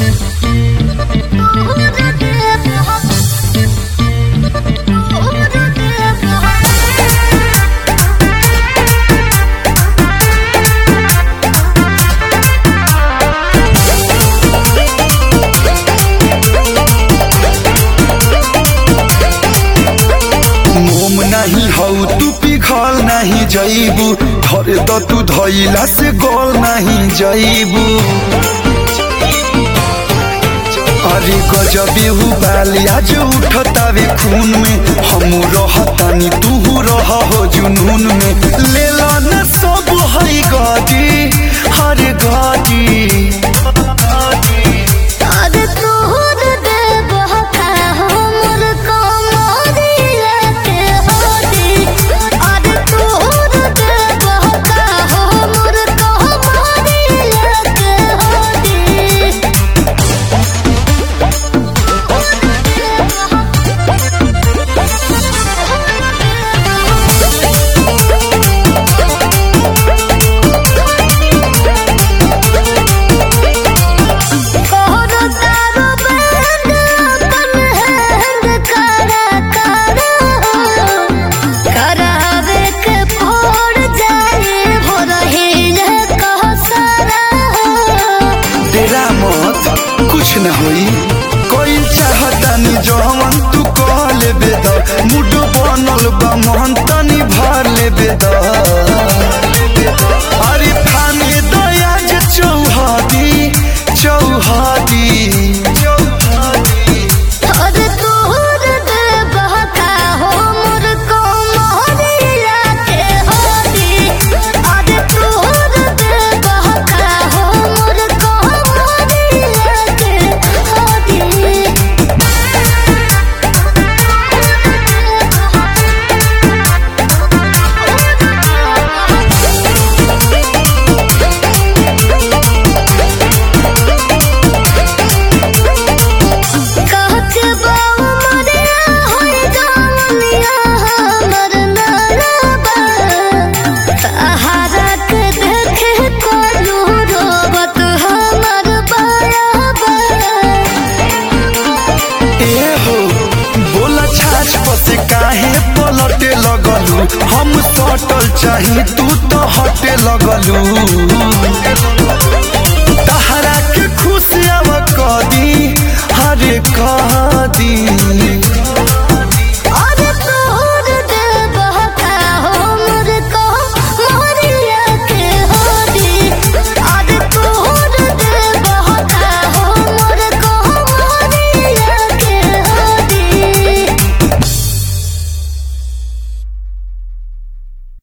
मोम नहीं हऊ तू पिघल नहीं जईबू, धरे द तू धइला से गोल नहीं जईबू। अरे गजबी हु बालिया जो उठतावे खून में, हमू रहतानी तू रह हो जुनून में। ले लो न सब हई गाड़ी हर गाड़ी। कुछ न होई कोई चाहतानी जवन तू कह लेबे द, मुड बनल बा मोहन तनी भर लेबे द। अरे फाने दया जे चौहादी चौहादी। से काहे पलटे लगलू, हम सटल चाही तू तो हटे लगलू।